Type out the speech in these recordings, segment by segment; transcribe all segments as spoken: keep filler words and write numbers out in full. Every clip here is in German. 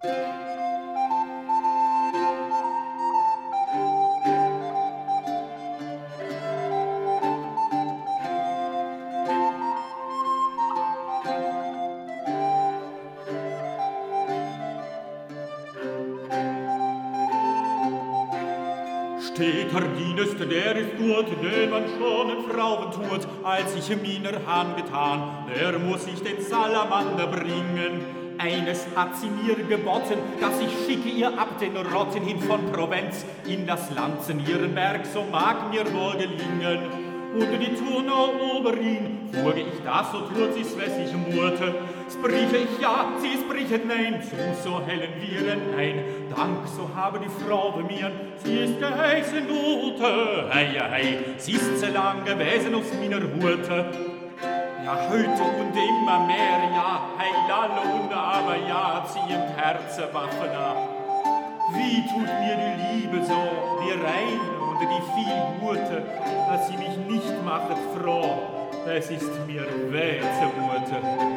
Steht der Dieneste, der ist gut, den man schon in Frauen tut, als ich meiner Hand getan, der muss ich den Salamander bringen. Eines hat sie mir geboten, dass ich schicke ihr ab den Rotten hin von Provenz in das Land zu Nierenberg, so mag mir wohl gelingen. Und die Turnau Oberin, fuge ich das, so tut sie's, wes ich murte. Sprieche ich ja, sie sprichet nein, zu so hellen Viren ein. Dank, so habe die Frau bei mir, sie ist geheißen Ute. Hei, hei, sie ist so lang gewesen aus meiner Hurte. Ja, heute und immer mehr, ja, hei, lalle und aber ja, ziehend Herze Waffen ab. Wie tut mir die Liebe so, die reine und die viel Gute, dass sie mich nicht machet froh, es ist mir weh zumute.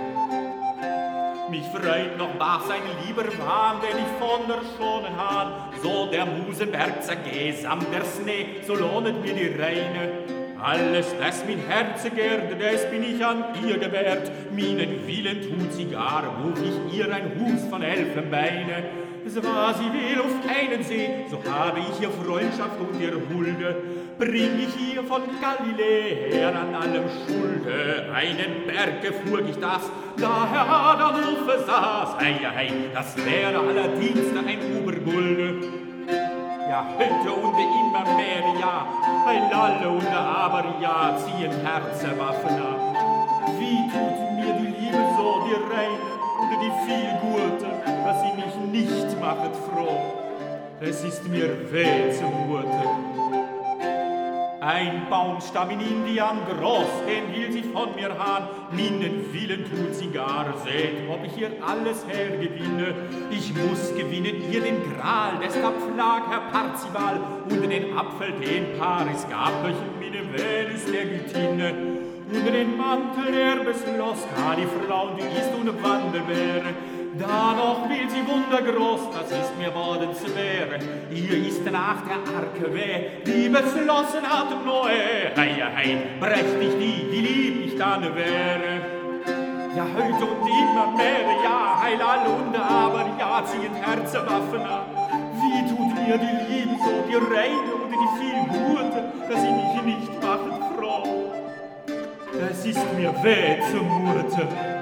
Mich freit noch bach sein lieber Wahn, den ich von der schonen Hahn, so der Musenberg zergeh samt der Schnee, so lohnet mir die Reine. Alles, das mein Herz gärt, das bin ich an ihr gewährt, meinen Willen tut sie gar, ruf ich ihr ein Hus von Elfenbeine. So war sie will auf einen See, so habe ich ihr Freundschaft und ihr Hulde, bring ich ihr von Galiläa her an allem Schulde. Einen Berg erfuhr ich das, da Herr Adolphe saß, hei, hei, das wäre aller Dienste ein Ubergulde. Ja, heute und immer mehr, ja, ein Lalle und aber ja, ziehen Herzenwaffen ab. Wie tut mir die Liebe so, die reine und die viel Gute, dass sie mich nicht machet froh, es ist mir weh zumute. Ein Baumstamm in Indian groß, den will sie von mir haben, meinen Willen tut sie gar, seht, ob ich ihr alles hergewinne. Ich muss gewinnen ihr den Gral, deshalb flag Herr Parzival, und den Apfel, den Paris gab, durch meine Venus der Gütine. Und den Mantel, der beschloss, gar die Frau, die ist und wandel wäre. Da noch will sie wundergroß, das ist mir worden schwer. Ihr ist nach der Arke weh, die beschlossen hat Noe. Hei, hei, brächt ich die, wie lieb ich dann wäre. Ja, heute und immer mehr, ja, heil all und aber ja, ziehen Herzenwaffen ab. Wie tut mir die Liebe so, die reine und die viel Gute, dass sie mich nicht machet froh. Es ist mir weh zumute.